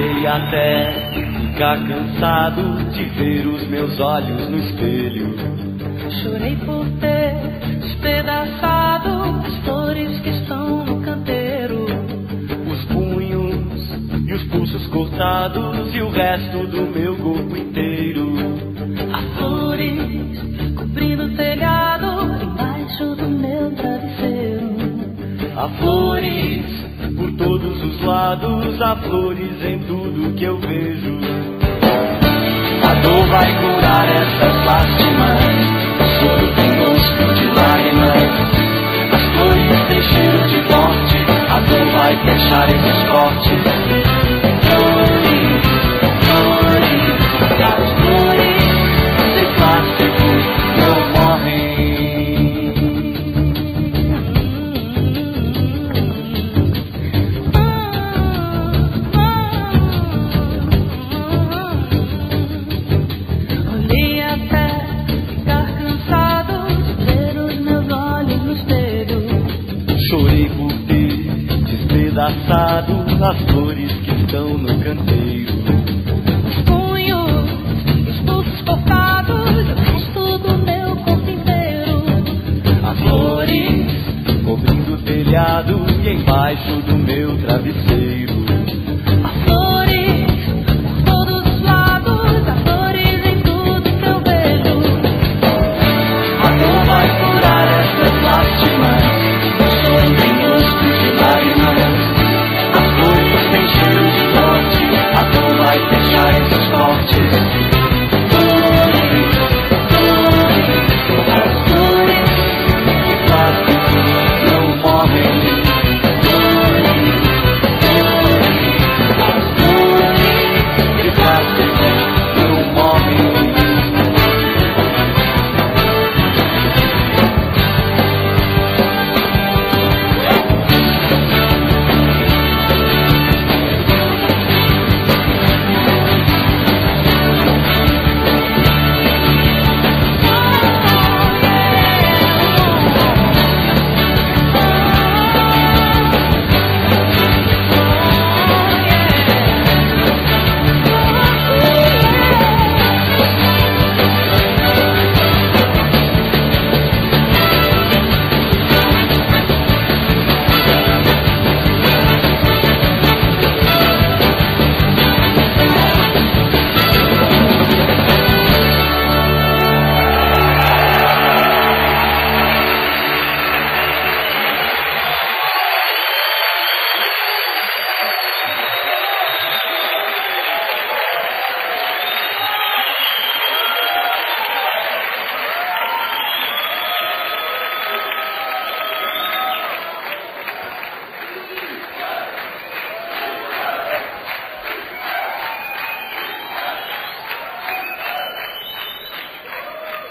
Chorei até ficar cansado de ver os meus olhos no espelho. Chorei por ter despedaçado as flores que estão no canteiro. Os punhos e os pulsos cortados e o resto do meu corpo inteiro. Há flores cobrindo o telhado embaixo do meu travesseiro. Há flores por todos os lados, há flores em tudo que eu vejo. A dor vai curar essas lástimas, o choro tem gosto de lágrimas. As flores têm cheiro de morte, a dor vai fechar esses cortes. Flores, flores, as flores de plástico não morrem. Chorei por ter despedaçado as flores que estão no canteiro.